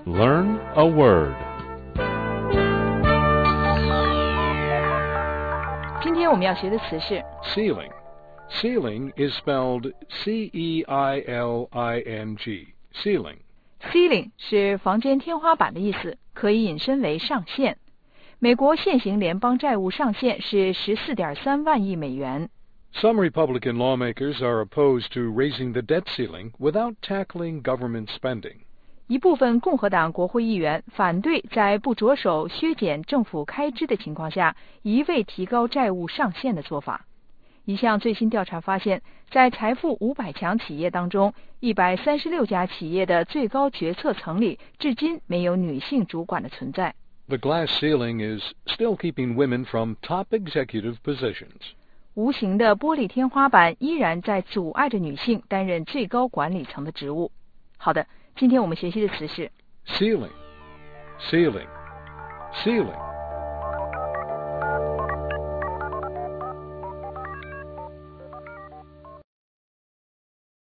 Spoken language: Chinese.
Learn a word. 今天我们要学的词是 Ceiling. Ceiling is spelled C-E-I-L-I-N-G. Ceiling. ceiling 是房间天花板的意思，可以引申为上限。美国现行联邦债务上限是 14.3 万亿美元。 Some Republican lawmakers are opposed to raising the debt ceiling without tackling government spending. 一部分共和党国会议员反对在不着手削减政府开支的情况下，一味提高债务上限的做法。一项最新调查发现，在财富500强企业当中，136家企业的最高决策层里，至今没有女性主管的存在。 The glass ceiling is still keeping women from top executive positions. 无形的玻璃天花板依然在阻碍着女性担任最高管理层的职务。好的，今天我们学习的词是 Ceiling. Ceiling. Ceiling.